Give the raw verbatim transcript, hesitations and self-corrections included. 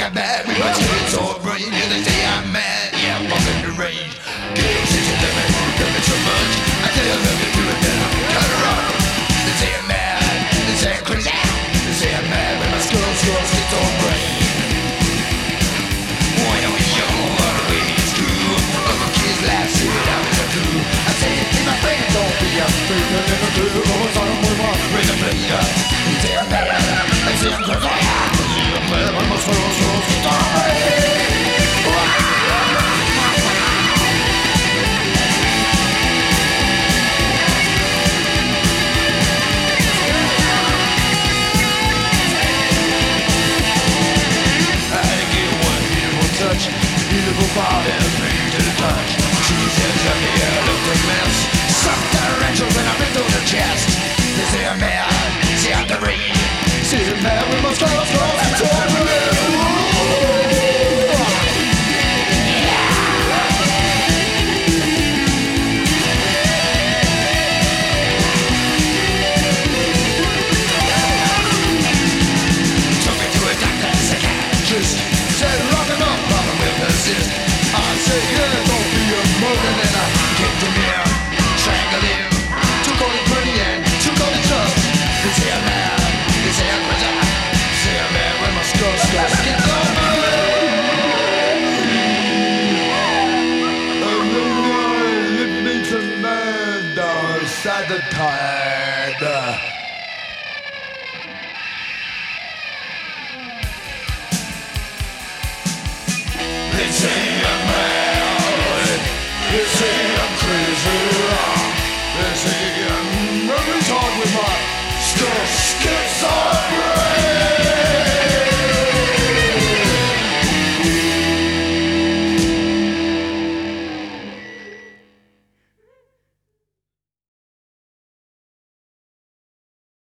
I'm mad with my tears or brain. Yeah, they say I'm mad, yeah, I'm walking the range. Girls say you love me, love me so much. I say I love you, do it, then I cut her off. They say I'm mad, they say I'm crazy. They say I'm mad with my skull, skull, skits or brain. When I was young, all the way to school, other kids laugh, say that I was a fool. I say, hey, my friend, don't be afraid, you're never true. Always on with my rhythm, play up. They say I'm mad, they say I'm crazy. They say I'm mad with my skull, skull, skits or brain. Beautiful body, bring to the touch. She says I'm the air, look the mess. Suck directions and I'm into the chest. They say I'm mad, say I'm the rain. Say I'm mad with my skull, skull, and turn Took me to a doctor, psychiatrist. Said rock and roll, problem will persist. I said, yeah, don't be a mother. Then I kicked him here, strangled him. Took all his money and took all his drugs. They say I'm mad, they say I'm crazy. Say I'm mad when my skull, skull, skins on my Lift me to murder, side the tide. They say I'm mad, they say I'm crazy. They say I'm retarded with my stuff.